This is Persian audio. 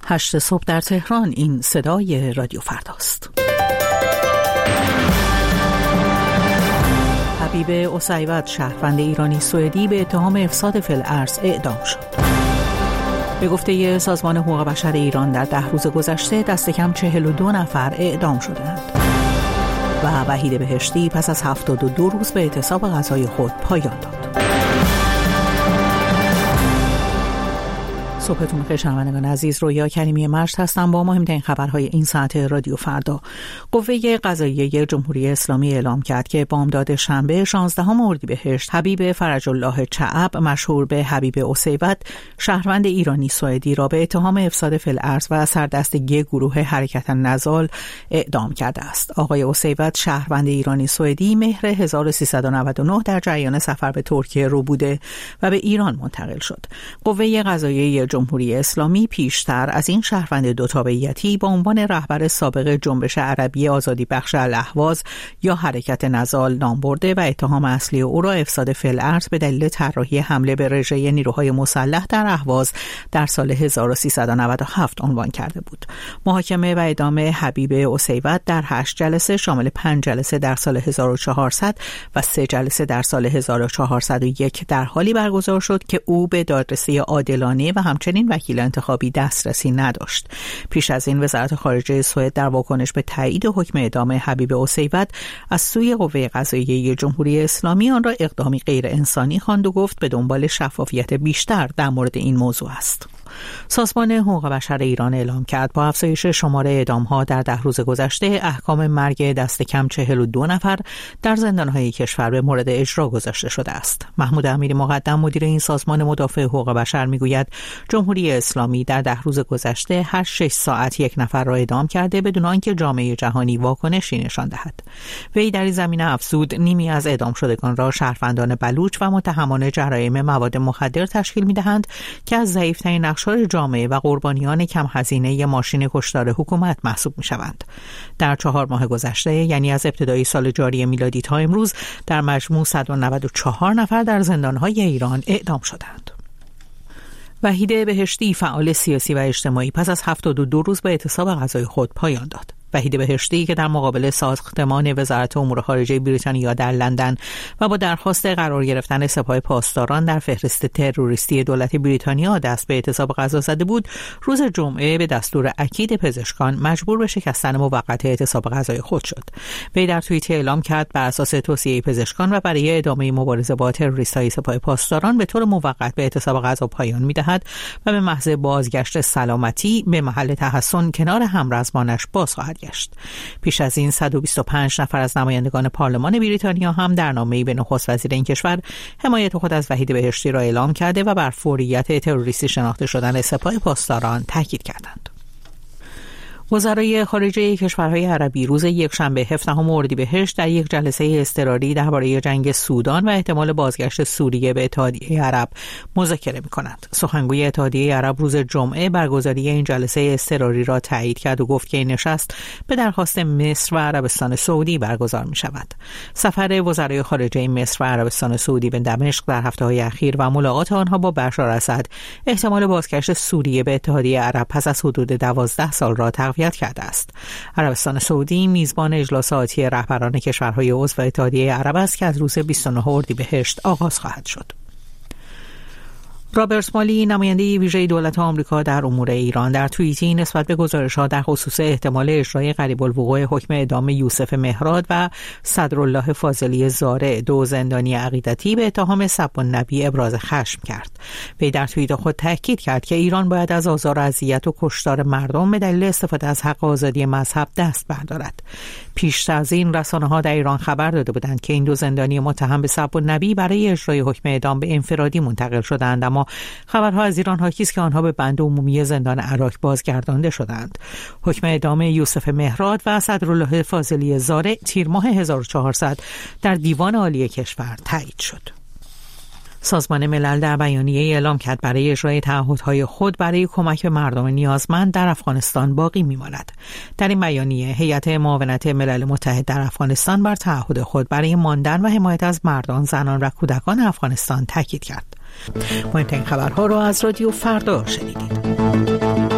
8 صبح در تهران. این صدای رادیو فرداست. حبیب اسیوط شهروند ایرانی سوئدی به اتهام افساد فی الارض اعدام شد. به گفته سازمان حقوق بشر ایران در 10 روز گذشته دست کم 42 نفر اعدام شدند. و وحید بهشتی پس از 72 روز به اعتصاب غذای خود پایان داد. صبحتون بخیر شنوندگان عزیز، رویا کریمی مشت هستم با مهمترین خبرهای این ساعت رادیو فردا. قوه قضاییه جمهوری اسلامی اعلام کرد که بامداد شنبه 16 اردیبهشت حبیب فرج الله چعب مشهور به حبیب اسیوط شهروند ایرانی سوئدی را به اتهام افساد فی الارض و سردستگی گروه حرکت نزال اعدام کرده است. آقای اسیوط شهروند ایرانی سوئدی مهر 1399 در جریان سفر به ترکیه رو بوده و به ایران منتقل شد. قوه قضاییه جمهوری اسلامی پیشتر از این شهروند دو تابعیتی با عنوان رهبر سابق جنبش عربی آزادی بخش الاهواز یا حرکت نزال نام برده و اتهام اصلی او را افساد فی الارض به دلیل طراحی حمله به رژه نیروهای مسلح در اهواز در سال 1397 عنوان کرده بود. محاکمه و اعدام حبیب اسیوط در 8 جلسه شامل 5 جلسه در سال 1400 و 3 جلسه در سال 1401 در حالی برگزار شد که او به دادرسی عادلانه و همچنین وکیل انتخابی دسترسی نداشت. پیش از این وزارت خارجه سوئد در واکنش به تایید حکم اعدام حبیب اسیوط از سوی قوه قضاییه جمهوری اسلامی آن را اقدامی غیر انسانی خواند و گفت به دنبال شفافیت بیشتر در مورد این موضوع است. سازمان حقوق بشر ایران اعلام کرد با افزایش شمار اعدام‌ها در 10 روز گذشته احکام مرگ دست کم 42 نفر در زندان‌های کشور به مورد اجرا گذاشته شده است. محمود امیری مقدم مدیر این سازمان مدافع حقوق بشر میگوید جمهوری اسلامی در 10 روز گذشته هر 6 ساعت یک نفر را اعدام کرده بدون آنکه جامعه جهانی واکنشی نشان دهد. وی در این زمینه افزود نیمی از اعدام شدگان را شهروندان بلوچ و متهمان جرایم مواد مخدر تشکیل می‌دهند که از ضعیف‌ترین اقشار جامعه و قربانیان کم هزینه ماشین کشتار حکومت محسوب می‌شوند. در 4 ماه گذشته یعنی از ابتدای سال جاری میلادی تا امروز در مجموع 194 نفر در زندان‌های ایران اعدام شدند. وحید بهشتی فعال سیاسی و اجتماعی پس از 72 روز به اعتصاب غذای خود پایان داد. وحید بهشتی که در مقابل ساختمان وزارت امور خارجه بریتانیا در لندن و با درخواست قرار گرفتن سپاه پاسداران در فهرست تروریستی دولت بریتانیا دست به اعتصاب غذا زده بود، روز جمعه به دستور اکید پزشکان مجبور به شکستن موقت اعتصاب غذای خود شد. وی در توییتر اعلام کرد بر اساس توصیه پزشکان و برای ادامه مبارزه با تروریست‌های سپاه پاسداران به طور موقت به اعتصاب غذا پایان می‌دهد و به محض بازگشت سلامتی به محل تحصن کنار همرزمانش باز خواهد گشت. پیش از این 125 نفر از نمایندگان پارلمان بریتانیا هم در نامه‌ای به نخست وزیر این کشور حمایت خود از وحید بهشتی را اعلام کرده و بر فوریت تروریستی شناخته شدن سپاه پاسداران تاکید کردند. وزرای خارجه کشورهای عربی روز یکشنبه 17 اردیبهشت در یک جلسه اضطراری درباره جنگ سودان و احتمال بازگشت سوریه به اتحادیه عرب مذاکره می‌کنند. سخنگوی اتحادیه عرب روز جمعه برگزاری این جلسه اضطراری را تایید کرد و گفت که این نشست به درخواست مصر و عربستان سعودی برگزار می‌شود. سفر وزرای خارجه مصر و عربستان سعودی به دمشق در هفته‌های اخیر و ملاقات آنها با بشار اسد احتمال بازگشت سوریه به اتحادیه عرب پس از حدود 12 سال را تقویت کرده است. عربستان سعودی میزبان اجلاس آتی رهبران کشورهای عضو اتحادیه عرب است که از روز 29 اردیبهشت آغاز خواهد شد. رابرت مالی نماینده ویژه دولت آمریکا در امور ایران در توییتی نسبت به گزارش‌ها در خصوص احتمال اجرای قریب الوقوع حکم اعدام یوسف مهراد و صدرالله فاضلی زارع، 2 زندانی عقیدتی، به اتهام سب النبی ابراز خشم کرد. وی در توییت خود تاکید کرد که ایران باید از آزار و اذیت و کشتار مردم به دلیل استفاده از حق آزادی مذهب دست بردارد. پیشتر از این رسانه‌ها در ایران خبر داده بودند که این 2 زندانی متهم به سب النبی برای اجرای حکم اعدام به انفرادی منتقل شدند، اما خبرها از ایران حاکی است که آنها به بند عمومی زندان عراق بازگردانده شدند. حکم اعدام یوسف مهراد و صدرالله فاضلی زارع تیر ماه 1400 در دیوان عالی کشور تایید شد. سازمان ملل در بیانیه اعلام کرد برای اجرای تعهدهای خود برای کمک به مردم نیازمند در افغانستان باقی می‌ماند. در این بیانیه هیئت معاونت ملل متحد در افغانستان بر تعهد خود برای ماندن و حمایت از مردان، زنان و کودکان افغانستان تاکید کرد. مهمترین خبرها را از رادیو فردا شنیدید.